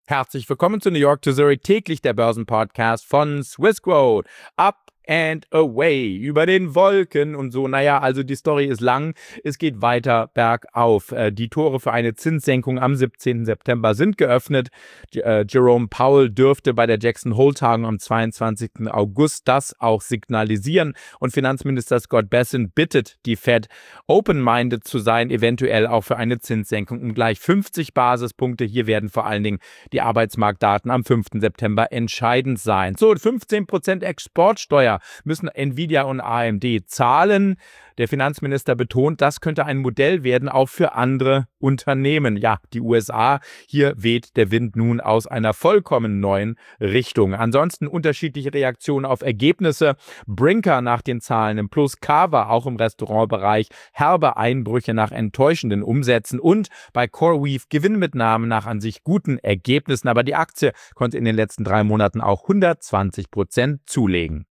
Herzlich willkommen zu New York to Zurich, täglich der Börsenpodcast von Swissquote. Up and away, über den Wolken und so. Naja, also die Story ist lang, es geht weiter bergauf. Die Tore für eine Zinssenkung am 17. September sind geöffnet. Jerome Powell dürfte bei der Jackson Hole-Tagung am 22. August das auch signalisieren. Und Finanzminister Scott Bessent bittet die Fed, open-minded zu sein, eventuell auch für eine Zinssenkung um gleich 50 Basispunkte. Hier werden vor allen Dingen die Arbeitsmarktdaten am 5. September entscheidend sein. So, 15% Exportsteuer müssen Nvidia und AMD zahlen. Der Finanzminister betont, das könnte ein Modell werden, auch für andere Unternehmen. Ja, die USA, hier weht der Wind nun aus einer vollkommen neuen Richtung. Ansonsten unterschiedliche Reaktionen auf Ergebnisse. Brinker nach den Zahlen im Plus, Carver auch im Restaurantbereich, herbe Einbrüche nach enttäuschenden Umsätzen und bei CoreWeave Gewinnmitnahmen nach an sich guten Ergebnissen. Aber die Aktie konnte in den letzten 3 Monaten auch 120% zulegen.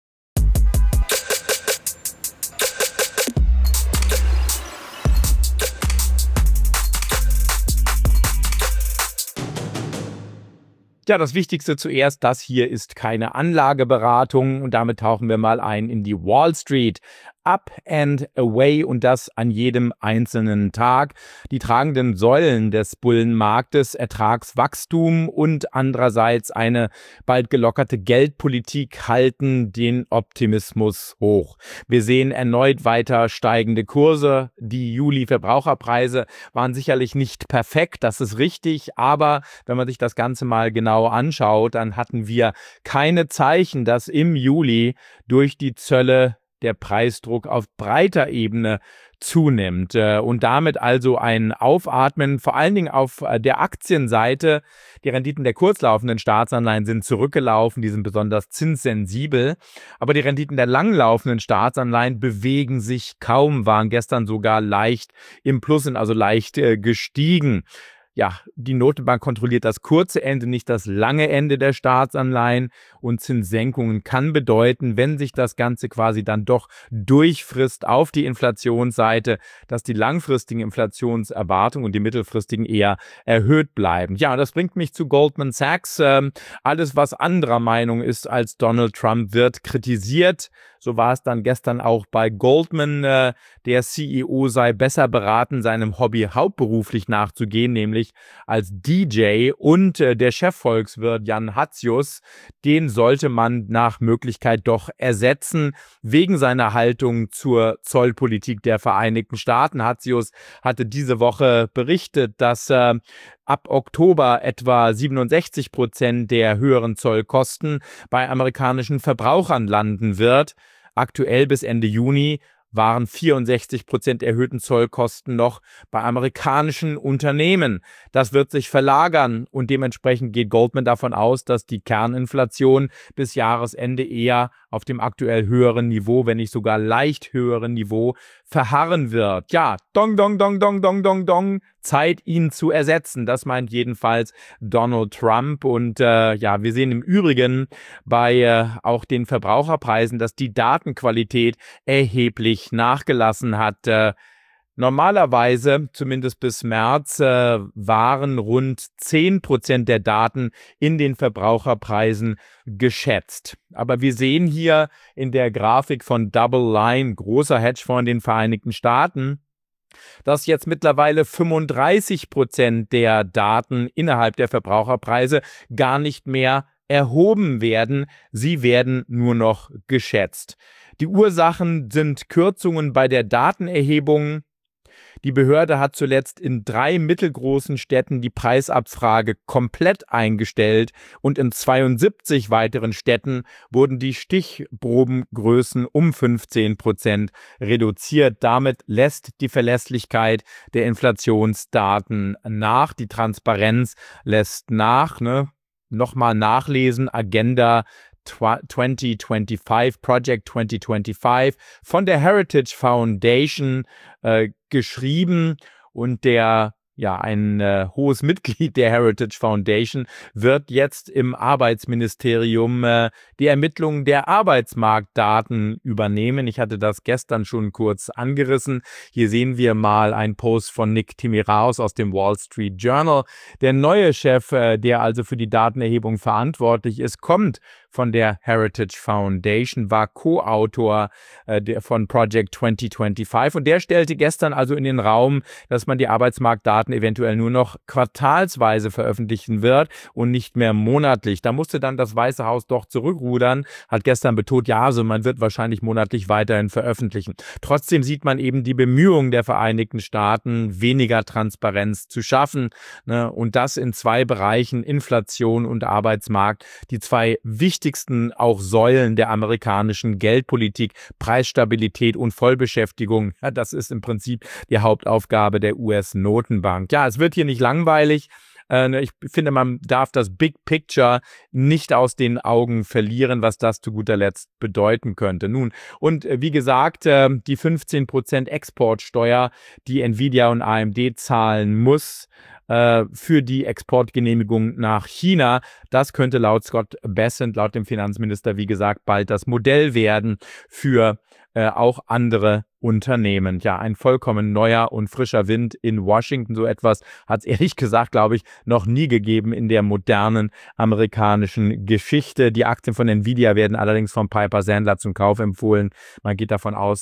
Ja, das Wichtigste zuerst, das hier ist keine Anlageberatung und damit tauchen wir mal ein in die Wall Street. Up and away und das an jedem einzelnen Tag. Die tragenden Säulen des Bullenmarktes, Ertragswachstum und andererseits eine bald gelockerte Geldpolitik halten den Optimismus hoch. Wir sehen erneut weiter steigende Kurse. Die Juli-Verbraucherpreise waren sicherlich nicht perfekt, das ist richtig, aber wenn man sich das Ganze mal genau anschaut, dann hatten wir keine Zeichen, dass im Juli durch die Zölle der Preisdruck auf breiter Ebene zunimmt und damit also ein Aufatmen, vor allen Dingen auf der Aktienseite. Die Renditen der kurzlaufenden Staatsanleihen sind zurückgelaufen, die sind besonders zinssensibel, aber die Renditen der langlaufenden Staatsanleihen bewegen sich kaum, waren gestern sogar leicht im Plus, sind also leicht gestiegen. Ja, die Notenbank kontrolliert das kurze Ende, nicht das lange Ende der Staatsanleihen und Zinssenkungen kann bedeuten, wenn sich das Ganze quasi dann doch durchfrisst auf die Inflationsseite, dass die langfristigen Inflationserwartungen und die mittelfristigen eher erhöht bleiben. Ja, und das bringt mich zu Goldman Sachs. Alles, was anderer Meinung ist als Donald Trump, wird kritisiert. So war es dann gestern auch bei Goldman. Der CEO sei besser beraten, seinem Hobby hauptberuflich nachzugehen, nämlich als DJ. Und der Chefvolkswirt Jan Hatzius, den sollte man nach Möglichkeit doch ersetzen, wegen seiner Haltung zur Zollpolitik der Vereinigten Staaten. Hatzius hatte diese Woche berichtet, dass ab Oktober etwa 67% der höheren Zollkosten bei amerikanischen Verbrauchern landen wird. Aktuell bis Ende Juni waren 64% erhöhten Zollkosten noch bei amerikanischen Unternehmen. Das wird sich verlagern und dementsprechend geht Goldman davon aus, dass die Kerninflation bis Jahresende eher auf dem aktuell höheren Niveau, wenn nicht sogar leicht höheren Niveau, verharren wird. Ja, dong, dong, dong, dong, dong, dong, dong. Zeit, ihn zu ersetzen. Das meint jedenfalls Donald Trump. Und ja, wir sehen im Übrigen bei auch den Verbraucherpreisen, dass die Datenqualität erheblich nachgelassen hat. Normalerweise, zumindest bis März, waren rund 10% der Daten in den Verbraucherpreisen geschätzt. Aber wir sehen hier in der Grafik von Double Line, großer Hedgefonds in den Vereinigten Staaten, dass jetzt mittlerweile 35% der Daten innerhalb der Verbraucherpreise gar nicht mehr erhoben werden. Sie werden nur noch geschätzt. Die Ursachen sind Kürzungen bei der Datenerhebung. Die Behörde hat zuletzt in 3 mittelgroßen Städten die Preisabfrage komplett eingestellt und in 72 weiteren Städten wurden die Stichprobengrößen um 15% reduziert. Damit lässt die Verlässlichkeit der Inflationsdaten nach, die Transparenz lässt nach. Nochmal nachlesen, Agenda 2025, Project 2025 von der Heritage Foundation geschrieben und der ein hohes Mitglied der Heritage Foundation, wird jetzt im Arbeitsministerium die Ermittlung der Arbeitsmarktdaten übernehmen. Ich hatte das gestern schon kurz angerissen. Hier sehen wir mal einen Post von Nick Timiraos aus dem Wall Street Journal. Der neue Chef, der also für die Datenerhebung verantwortlich ist, kommt von der Heritage Foundation, war Co-Autor von Project 2025 und der stellte gestern also in den Raum, dass man die Arbeitsmarktdaten eventuell nur noch quartalsweise veröffentlichen wird und nicht mehr monatlich. Da musste dann das Weiße Haus doch zurückrudern, hat gestern betont, ja, also man wird wahrscheinlich monatlich weiterhin veröffentlichen. Trotzdem sieht man eben die Bemühungen der Vereinigten Staaten, weniger Transparenz zu schaffen, ne, und das in zwei Bereichen, Inflation und Arbeitsmarkt, die zwei wichtigsten auch Säulen der amerikanischen Geldpolitik, Preisstabilität und Vollbeschäftigung. Ja, das ist im Prinzip die Hauptaufgabe der US-Notenbank. Ja, es wird hier nicht langweilig. Ich finde, man darf das Big Picture nicht aus den Augen verlieren, was das zu guter Letzt bedeuten könnte. Nun, und wie gesagt, die 15% Exportsteuer, die Nvidia und AMD zahlen muss, für die Exportgenehmigung nach China. Das könnte laut Scott Bessent, laut dem Finanzminister, wie gesagt, bald das Modell werden für auch andere Unternehmen. Ja, ein vollkommen neuer und frischer Wind in Washington. So etwas hat es ehrlich gesagt, glaube ich, noch nie gegeben in der modernen amerikanischen Geschichte. Die Aktien von Nvidia werden allerdings von Piper Sandler zum Kauf empfohlen. Man geht davon aus,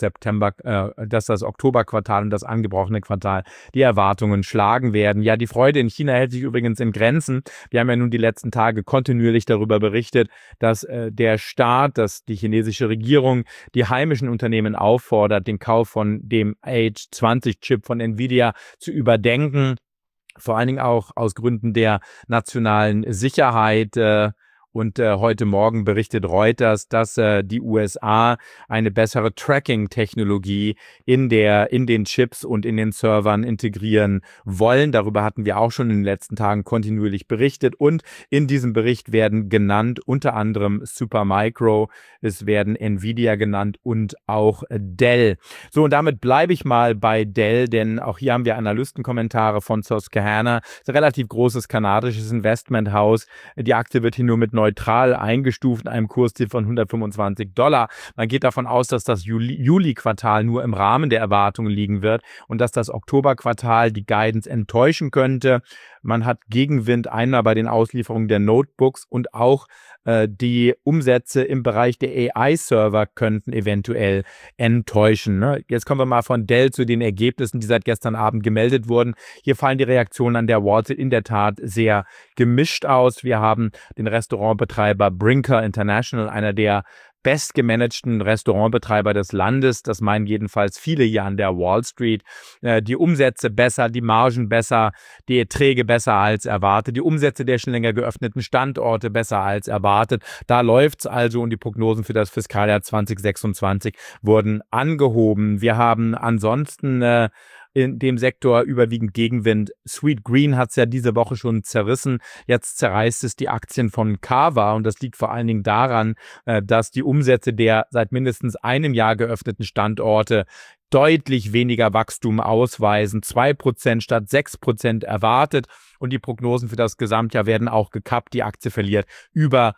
dass das Oktoberquartal und das angebrochene Quartal die Erwartungen schlagen werden. Ja, die Freude in China hält sich übrigens in Grenzen. Wir haben ja nun die letzten Tage kontinuierlich darüber berichtet, dass der Staat, dass die chinesische Regierung die heimischen Unternehmen auffordert, den Kauf von dem H20-Chip von Nvidia zu überdenken, vor allen Dingen auch aus Gründen der nationalen Sicherheit. Und heute Morgen berichtet Reuters, dass die USA eine bessere Tracking-Technologie in den Chips und in den Servern integrieren wollen. Darüber hatten wir auch schon in den letzten Tagen kontinuierlich berichtet. Und in diesem Bericht werden genannt unter anderem Supermicro, es werden Nvidia genannt und auch Dell. So, und damit bleibe ich mal bei Dell, denn auch hier haben wir Analystenkommentare von Susquehanna. Das ist ein relativ großes kanadisches Investmenthaus. Die Aktie wird hier nur mit neutral eingestuft in einem Kursziel von $125. Man geht davon aus, dass das Juli-Quartal nur im Rahmen der Erwartungen liegen wird und dass das Oktoberquartal die Guidance enttäuschen könnte. Man hat Gegenwind einmal bei den Auslieferungen der Notebooks und auch die Umsätze im Bereich der AI-Server könnten eventuell enttäuschen. Ne? Jetzt kommen wir mal von Dell zu den Ergebnissen, die seit gestern Abend gemeldet wurden. Hier fallen die Reaktionen an der Wall Street in der Tat sehr gemischt aus. Wir haben den Restaurantbetreiber Brinker International, einer der bestgemanagten Restaurantbetreiber des Landes. Das meinen jedenfalls viele hier an der Wall Street. Die Umsätze besser, die Margen besser, die Erträge besser als erwartet, die Umsätze der schon länger geöffneten Standorte besser als erwartet. Da läuft es also und die Prognosen für das Fiskaljahr 2026 wurden angehoben. Wir haben ansonsten in dem Sektor überwiegend Gegenwind. Sweet Green hat es ja diese Woche schon zerrissen. Jetzt zerreißt es die Aktien von Carvaan und das liegt vor allen Dingen daran, dass die Umsätze der seit mindestens einem Jahr geöffneten Standorte deutlich weniger Wachstum ausweisen. 2% statt 6% erwartet und die Prognosen für das Gesamtjahr werden auch gekappt. Die Aktie verliert über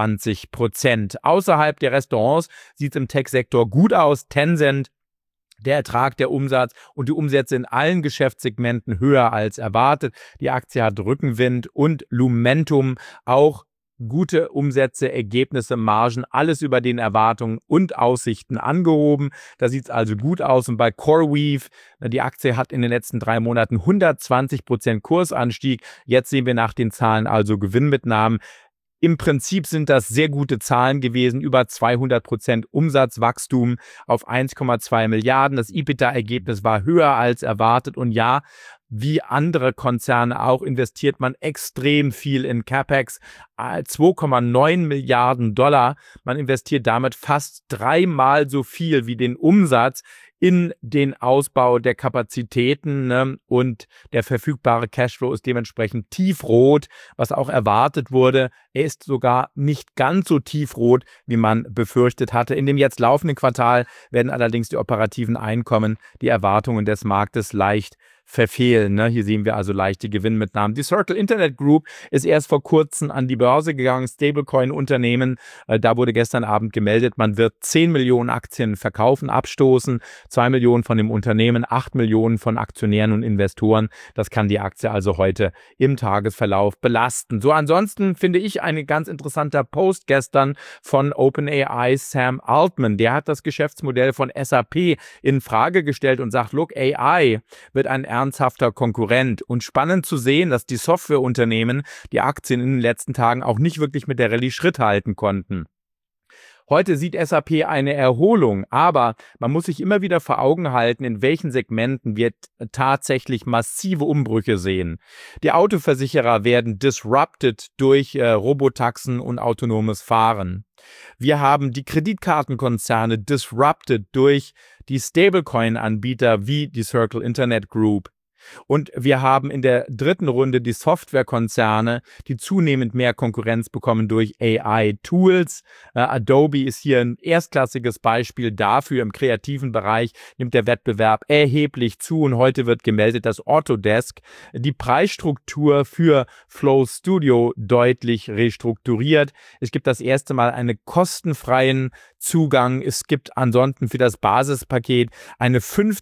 20%. Außerhalb der Restaurants sieht es im Tech-Sektor gut aus. Tencent, der Ertrag, der Umsatz und die Umsätze in allen Geschäftssegmenten höher als erwartet. Die Aktie hat Rückenwind und Lumentum auch gute Umsätze, Ergebnisse, Margen, alles über den Erwartungen und Aussichten angehoben. Da sieht es also gut aus. Und bei CoreWeave, die Aktie hat in den letzten 3 Monaten 120% Kursanstieg. Jetzt sehen wir nach den Zahlen also Gewinnmitnahmen. Im Prinzip sind das sehr gute Zahlen gewesen, über 200% Umsatzwachstum auf 1,2 Milliarden. Das EBITDA-Ergebnis war höher als erwartet und ja, wie andere Konzerne auch, investiert man extrem viel in CapEx, 2,9 Milliarden Dollar. Man investiert damit fast 3-mal so viel wie den Umsatz in den Ausbau der Kapazitäten, ne? Und der verfügbare Cashflow ist dementsprechend tiefrot, was auch erwartet wurde. Er ist sogar nicht ganz so tiefrot, wie man befürchtet hatte. In dem jetzt laufenden Quartal werden allerdings die operativen Einkommen die Erwartungen des Marktes leicht verfehlen. Ne? Hier sehen wir also leichte Gewinnmitnahmen. Die Circle Internet Group ist erst vor kurzem an die Börse gegangen, Stablecoin-Unternehmen. Da wurde gestern Abend gemeldet, man wird 10 Millionen Aktien verkaufen, abstoßen, 2 Millionen von dem Unternehmen, 8 Millionen von Aktionären und Investoren. Das kann die Aktie also heute im Tagesverlauf belasten. So, ansonsten finde ich ein ganz interessanter Post gestern von OpenAI Sam Altman. Der hat das Geschäftsmodell von SAP in Frage gestellt und sagt, look, AI wird ein ernsthafter Konkurrent. Und spannend zu sehen, dass die Softwareunternehmen die Aktien in den letzten Tagen auch nicht wirklich mit der Rallye Schritt halten konnten. Heute sieht SAP eine Erholung, aber man muss sich immer wieder vor Augen halten, in welchen Segmenten wir tatsächlich massive Umbrüche sehen. Die Autoversicherer werden disrupted durch Robotaxen und autonomes Fahren. Wir haben die Kreditkartenkonzerne disrupted durch die Stablecoin-Anbieter wie die Circle Internet Group. Und wir haben in der dritten Runde die Softwarekonzerne, die zunehmend mehr Konkurrenz bekommen durch AI-Tools. Adobe ist hier ein erstklassiges Beispiel dafür. Im kreativen Bereich nimmt der Wettbewerb erheblich zu und heute wird gemeldet, dass Autodesk die Preisstruktur für Flow Studio deutlich restrukturiert. Es gibt das erste Mal einen kostenfreien Zugang. Es gibt ansonsten für das Basispaket eine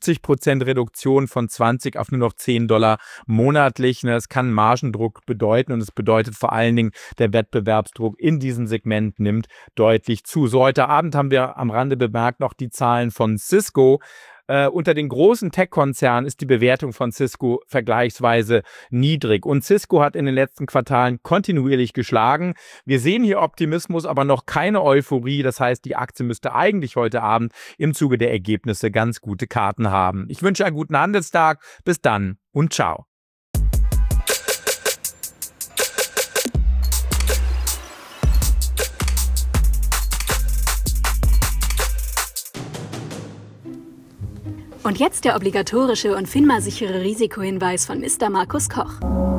50% Reduktion von 20 auf nur noch $10 monatlich. Das kann Margendruck bedeuten und es bedeutet vor allen Dingen, der Wettbewerbsdruck in diesem Segment nimmt deutlich zu. So, heute Abend haben wir am Rande bemerkt noch die Zahlen von Cisco. Unter den großen Tech-Konzernen ist die Bewertung von Cisco vergleichsweise niedrig. Und Cisco hat in den letzten Quartalen kontinuierlich geschlagen. Wir sehen hier Optimismus, aber noch keine Euphorie. Das heißt, die Aktie müsste eigentlich heute Abend im Zuge der Ergebnisse ganz gute Karten haben. Ich wünsche einen guten Handelstag. Bis dann und ciao. Und jetzt der obligatorische und FINMA-sichere Risikohinweis von Mr. Markus Koch.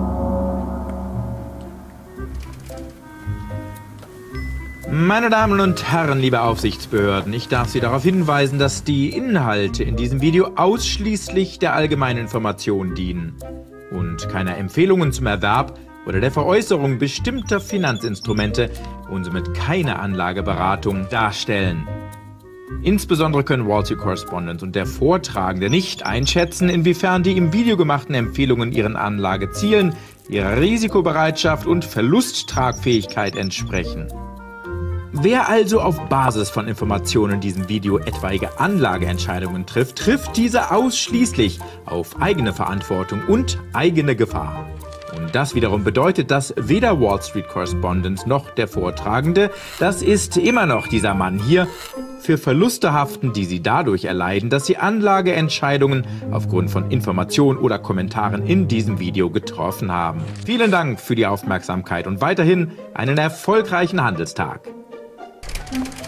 Meine Damen und Herren, liebe Aufsichtsbehörden, ich darf Sie darauf hinweisen, dass die Inhalte in diesem Video ausschließlich der allgemeinen Information dienen und keine Empfehlungen zum Erwerb oder der Veräußerung bestimmter Finanzinstrumente und somit keine Anlageberatung darstellen. Insbesondere können Wall Street Correspondent und der Vortragende nicht einschätzen, inwiefern die im Video gemachten Empfehlungen ihren Anlagezielen, ihrer Risikobereitschaft und Verlusttragfähigkeit entsprechen. Wer also auf Basis von Informationen in diesem Video etwaige Anlageentscheidungen trifft, trifft diese ausschließlich auf eigene Verantwortung und eigene Gefahr. Und das wiederum bedeutet, dass weder Wall Street Correspondent noch der Vortragende, das ist immer noch dieser Mann hier, für Verluste haften, die sie dadurch erleiden, dass sie Anlageentscheidungen aufgrund von Informationen oder Kommentaren in diesem Video getroffen haben. Vielen Dank für die Aufmerksamkeit und weiterhin einen erfolgreichen Handelstag.